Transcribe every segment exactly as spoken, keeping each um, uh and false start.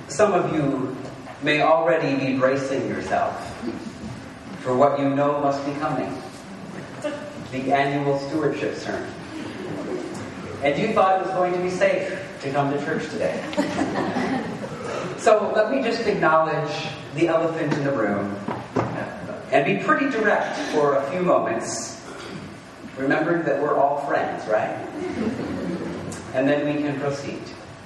Some of you may already be bracing yourself for what you know must be coming, the annual stewardship sermon. And you thought it was going to be safe to come to church today. So let me just acknowledge the elephant in the room and be pretty direct for a few moments, remembering that we're all friends, right? And then we can proceed.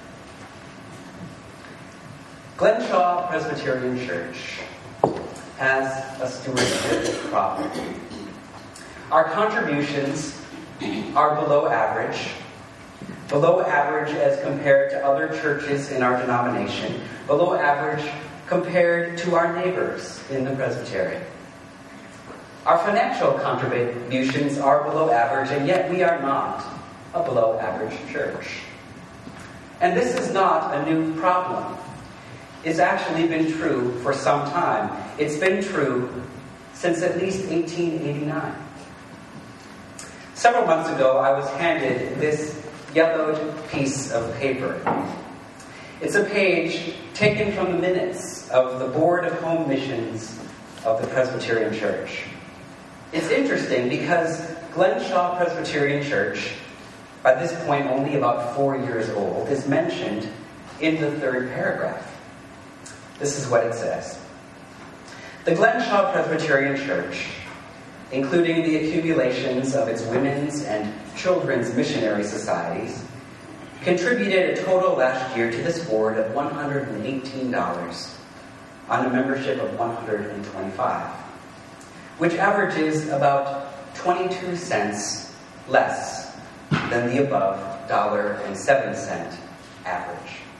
Glenshaw Presbyterian Church has a stewardship problem. Our contributions are below average, below average as compared to other churches in our denomination, below average compared to our neighbors in the presbytery. Our financial contributions are below average, and yet we are not a below average church. And this is not a new problem. It's actually been true for some time. It's been true since at least eighteen eighty-nine. Several months ago, I was handed this yellowed piece of paper. It's a page taken from the minutes of the Board of Home Missions of the Presbyterian Church. It's interesting because Glenshaw Presbyterian Church, by this point only about four years old, is mentioned in the third paragraph. This is what it says. The Glenshaw Presbyterian Church, including the accumulations of its women's and children's missionary societies, contributed a total last year to this board of one hundred eighteen dollars on a membership of one hundred twenty-five dollars, which averages about twenty-two cents less than the above one dollar and seven cents average.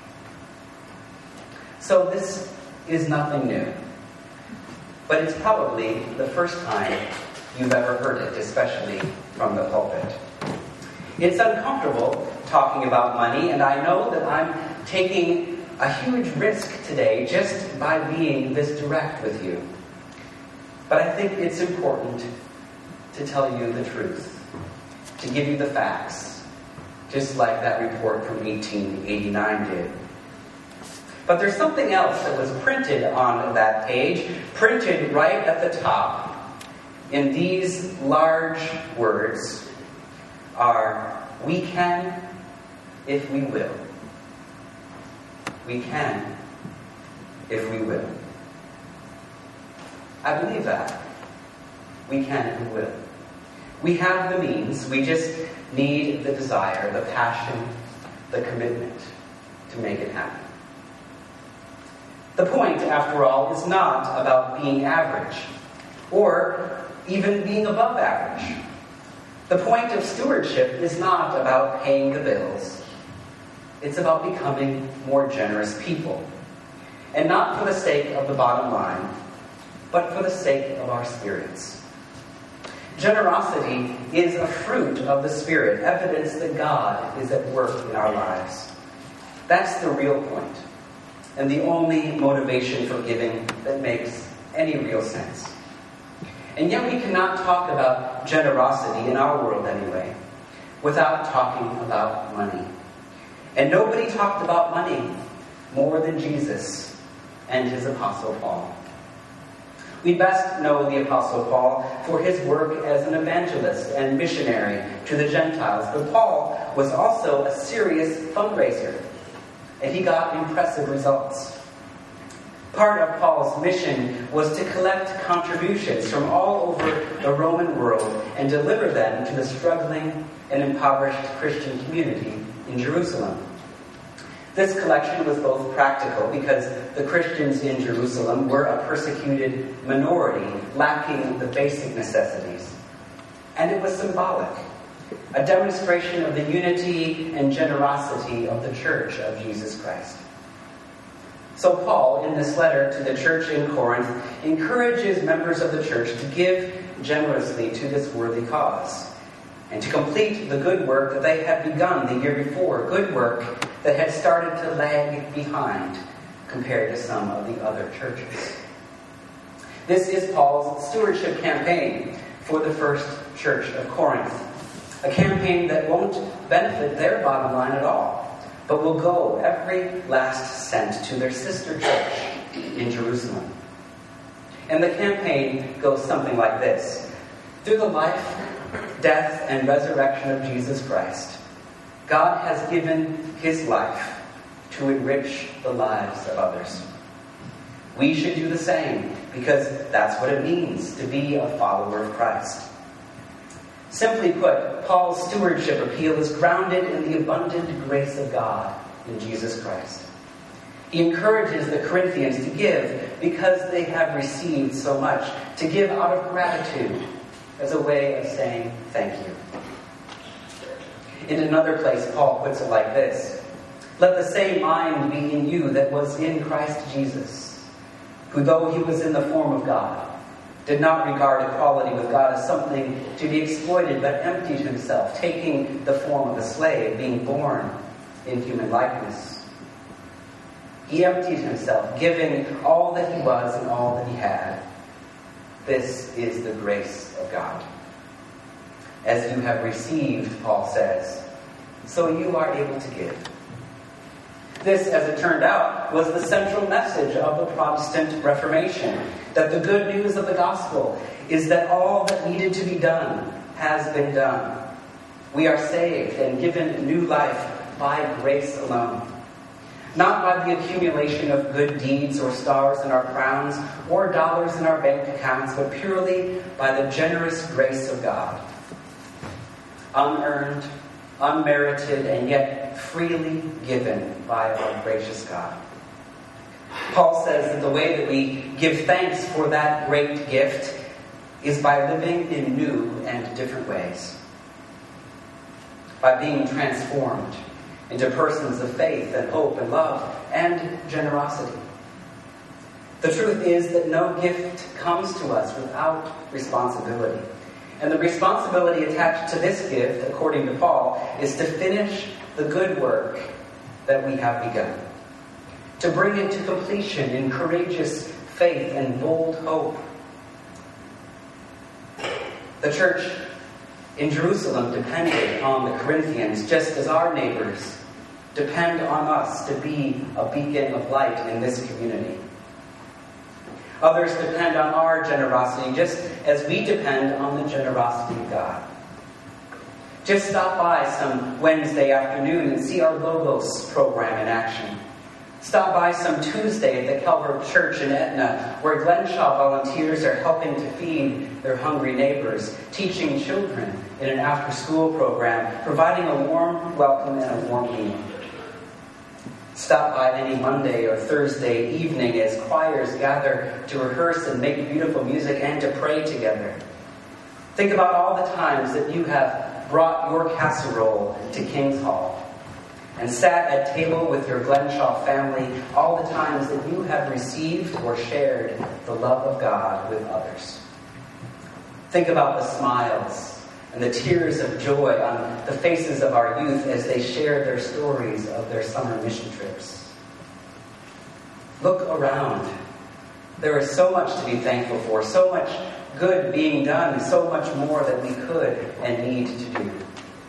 So this is nothing new, but it's probably the first time you've ever heard it, especially from the pulpit. It's uncomfortable talking about money, and I know that I'm taking a huge risk today just by being this direct with you. But I think it's important to tell you the truth, to give you the facts, just like that report from eighteen eighty-nine did. But there's something else that was printed on that page, printed right at the top. In these large words are, "We can if we will. We can if we will." I believe that. We can if we will. We have the means. We just need the desire, the passion, the commitment to make it happen. The point, after all, is not about being average or even being above average. The point of stewardship is not about paying the bills. It's about becoming more generous people. And not for the sake of the bottom line, but for the sake of our spirits. Generosity is a fruit of the Spirit, evidence that God is at work in our lives. That's the real point, and the only motivation for giving that makes any real sense. And yet we cannot talk about generosity, in our world anyway, without talking about money. And nobody talked about money more than Jesus and his Apostle Paul. We best know the Apostle Paul for his work as an evangelist and missionary to the Gentiles. But Paul was also a serious fundraiser, and he got impressive results. Part of Paul's mission was to collect contributions from all over the Roman world and deliver them to the struggling and impoverished Christian community in Jerusalem. This collection was both practical because the Christians in Jerusalem were a persecuted minority lacking the basic necessities. And it was symbolic, a demonstration of the unity and generosity of the Church of Jesus Christ. So Paul, in this letter to the church in Corinth, encourages members of the church to give generously to this worthy cause and to complete the good work that they had begun the year before, good work that had started to lag behind compared to some of the other churches. This is Paul's stewardship campaign for the first church of Corinth, a campaign that won't benefit their bottom line at all, but will go every last cent to their sister church in Jerusalem. And the campaign goes something like this. Through the life, death, and resurrection of Jesus Christ, God has given his life to enrich the lives of others. We should do the same, because that's what it means to be a follower of Christ. Simply put, Paul's stewardship appeal is grounded in the abundant grace of God in Jesus Christ. He encourages the Corinthians to give because they have received so much, to give out of gratitude as a way of saying thank you. In another place, Paul puts it like this: "Let the same mind be in you that was in Christ Jesus, who though he was in the form of God, did not regard equality with God as something to be exploited, but emptied himself, taking the form of a slave, being born in human likeness. He emptied himself, giving all that he was and all that he had. This is the grace of God. As you have received," Paul says, "so you are able to give." This, as it turned out, was the central message of the Protestant Reformation, that the good news of the gospel is that all that needed to be done has been done. We are saved and given new life by grace alone. Not by the accumulation of good deeds or stars in our crowns or dollars in our bank accounts, but purely by the generous grace of God. Unearned, unmerited, and yet freely given by our gracious God. Paul says that the way that we give thanks for that great gift is by living in new and different ways. By being transformed into persons of faith and hope and love and generosity. The truth is that no gift comes to us without responsibility. And the responsibility attached to this gift, according to Paul, is to finish the good work that we have begun. To bring it to completion in courageous faith and bold hope. The church in Jerusalem depended on the Corinthians, just as our neighbors depend on us to be a beacon of light in this community. Others depend on our generosity, just as we depend on the generosity of God. Just stop by some Wednesday afternoon and see our Logos program in action. Stop by some Tuesday at the Calvary Church in Etna, where Glenshaw volunteers are helping to feed their hungry neighbors, teaching children in an after-school program, providing a warm welcome and a warm meal. Stop by any Monday or Thursday evening as choirs gather to rehearse and make beautiful music and to pray together. Think about all the times that you have brought your casserole to King's Hall and sat at table with your Glenshaw family, all the times that you have received or shared the love of God with others. Think about the smiles and the tears of joy on the faces of our youth as they share their stories of their summer mission trips. Look around. There is so much to be thankful for, so much good being done, so much more that we could and need to do.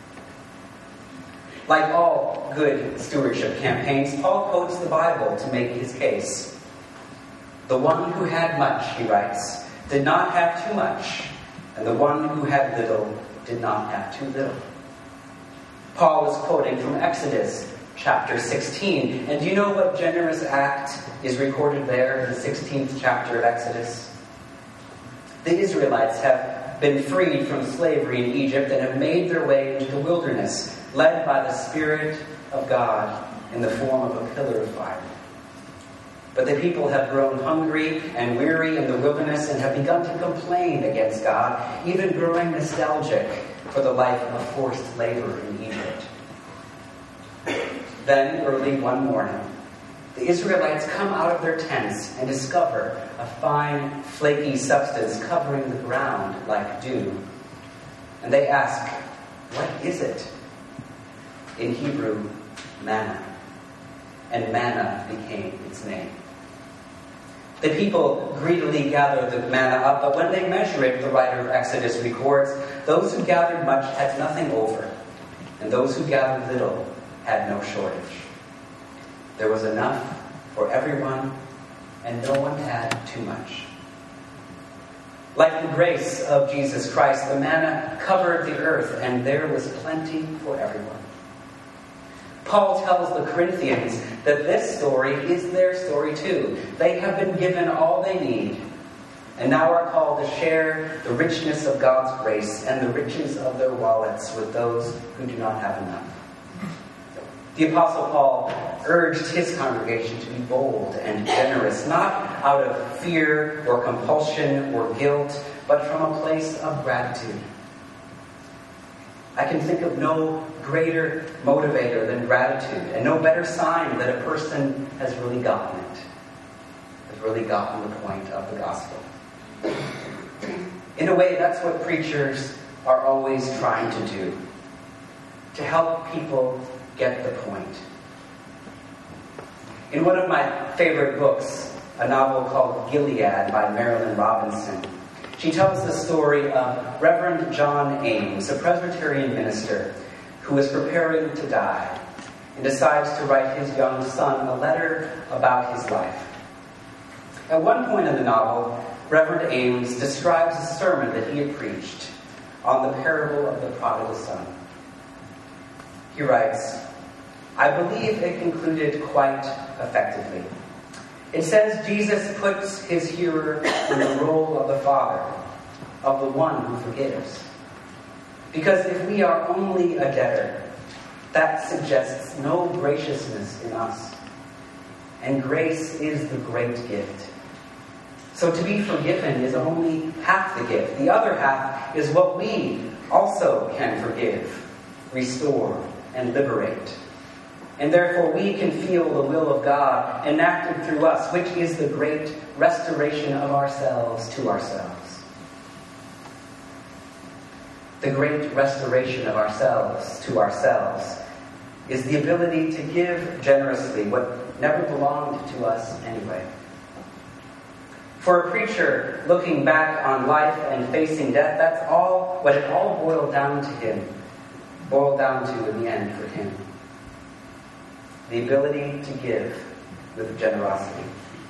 Like all good stewardship campaigns, Paul quotes the Bible to make his case. The one who had much, he writes, did not have too much, and the one who had little did not have too little. Paul is quoting from Exodus chapter sixteen. And do you know what generous act is recorded there in the sixteenth chapter of Exodus? The Israelites have been freed from slavery in Egypt and have made their way into the wilderness, led by the Spirit of God in the form of a pillar of fire. But the people have grown hungry and weary in the wilderness and have begun to complain against God, even growing nostalgic for the life of forced labor in Egypt. Then, early one morning, the Israelites come out of their tents and discover a fine, flaky substance covering the ground like dew. And they ask, "What is it?" In Hebrew, manna. And manna became its name. The people greedily gathered the manna up, but when they measure it, the writer of Exodus records, those who gathered much had nothing over, and those who gathered little had no shortage. There was enough for everyone, and no one had too much. Like the grace of Jesus Christ, the manna covered the earth, and there was plenty for everyone. Paul tells the Corinthians that this story is their story too. They have been given all they need, and now are called to share the richness of God's grace and the riches of their wallets with those who do not have enough. The Apostle Paul urged his congregation to be bold and generous, not out of fear or compulsion or guilt, but from a place of gratitude. I can think of no greater motivator than gratitude, and no better sign that a person has really gotten it, has really gotten the point of the gospel. In a way, that's what preachers are always trying to do, to help people get the point. In one of my favorite books, a novel called Gilead by Marilyn Robinson, she tells the story of Reverend John Ames, a Presbyterian minister who is preparing to die and decides to write his young son a letter about his life. At one point in the novel, Reverend Ames describes a sermon that he had preached on the parable of the prodigal son. He writes, "I believe it concluded quite effectively. It says Jesus puts his hearer in the role of the father, of the one who forgives. Because if we are only a debtor, that suggests no graciousness in us. And grace is the great gift. So to be forgiven is only half the gift. The other half is what we also can forgive, restore, and liberate. And therefore we can feel the will of God enacted through us, which is the great restoration of ourselves to ourselves. The great restoration of ourselves to ourselves is the ability to give generously what never belonged to us anyway. For a preacher looking back on life and facing death, that's all what it all boiled down to him, boiled down to in the end for him. The ability to give with generosity.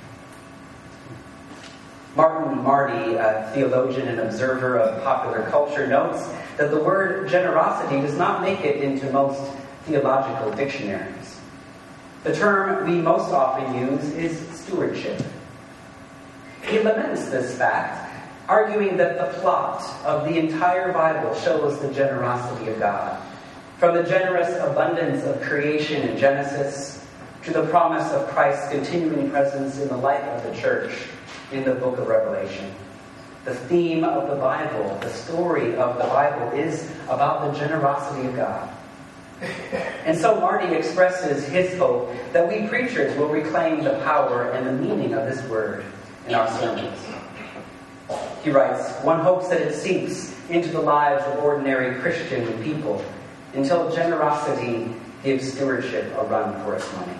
Martin Marty, a theologian and observer of popular culture, notes that the word generosity does not make it into most theological dictionaries. The term we most often use is stewardship. He laments this fact, arguing that the plot of the entire Bible shows the generosity of God. From the generous abundance of creation in Genesis to the promise of Christ's continuing presence in the life of the church in the book of Revelation. The theme of the Bible, the story of the Bible, is about the generosity of God. And so Marty expresses his hope that we preachers will reclaim the power and the meaning of this word in our sermons. He writes, "One hopes that it seeps into the lives of ordinary Christian people until generosity gives stewardship a run for its money.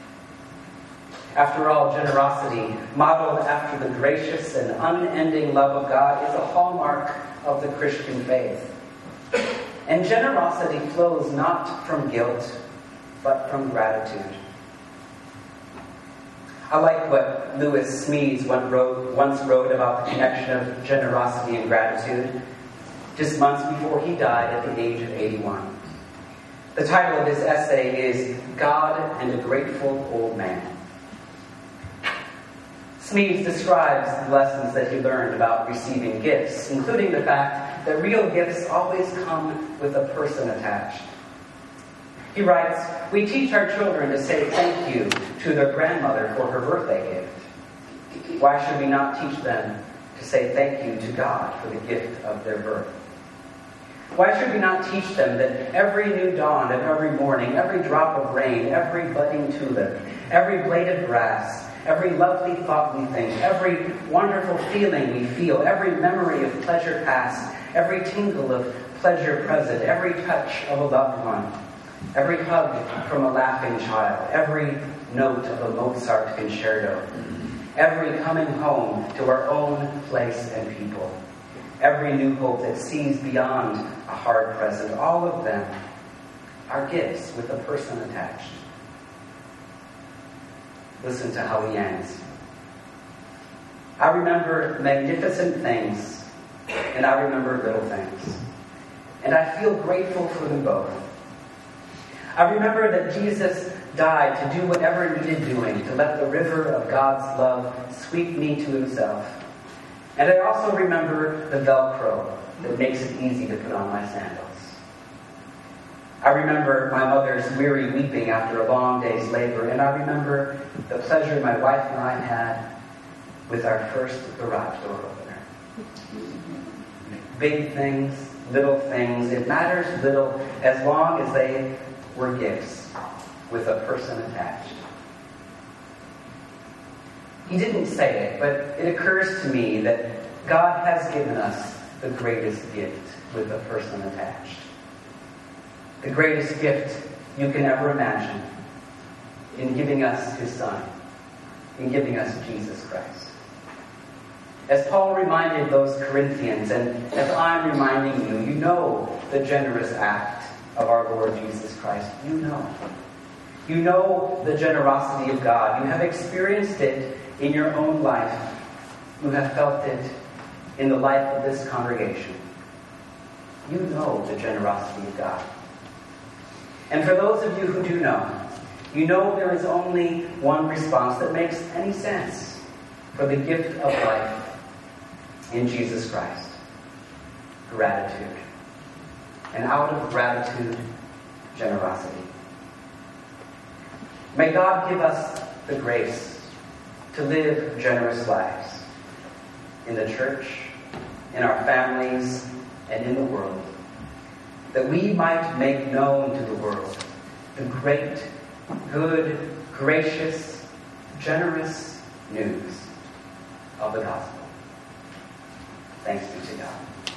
After all, generosity, modeled after the gracious and unending love of God, is a hallmark of the Christian faith. And generosity flows not from guilt, but from gratitude." I like what Lewis Smedes once wrote, once wrote about the connection of generosity and gratitude, just months before he died at the age of eighty-one. The title of his essay is "God and a Grateful Old Man." Smedes describes the lessons that he learned about receiving gifts, including the fact that real gifts always come with a person attached. He writes, "We teach our children to say thank you to their grandmother for her birthday gift. Why should we not teach them to say thank you to God for the gift of their birth? Why should we not teach them that every new dawn of every morning, every drop of rain, every budding tulip, every blade of grass, every lovely thought we think, every wonderful feeling we feel, every memory of pleasure past, every tingle of pleasure present, every touch of a loved one, every hug from a laughing child, every note of a Mozart concerto, every coming home to our own place and people, every new hope that sees beyond a hard present, all of them are gifts with a person attached. Listen to how he ends. I remember magnificent things, and I remember little things. And I feel grateful for them both. I remember that Jesus died to do whatever needed doing, to let the river of God's love sweep me to himself. And I also remember the Velcro that makes it easy to put on my sandals. I remember my mother's weary weeping after a long day's labor, and I remember the pleasure my wife and I had with our first garage door opener. Big things, little things, it matters little as long as they were gifts with a person attached. He didn't say it, but it occurs to me that God has given us the greatest gift with a person attached. The greatest gift you can ever imagine in giving us his Son, in giving us Jesus Christ. As Paul reminded those Corinthians, and as I'm reminding you, you know the generous act of our Lord Jesus Christ. You know. You know the generosity of God. You have experienced it in your own life. You have felt it in the life of this congregation. You know the generosity of God. And for those of you who do know, you know there is only one response that makes any sense for the gift of life in Jesus Christ. Gratitude. And out of gratitude, generosity. May God give us the grace to live generous lives in the church, in our families, and in the world, that we might make known to the world the great, good, gracious, generous news of the gospel. Thanks be to God.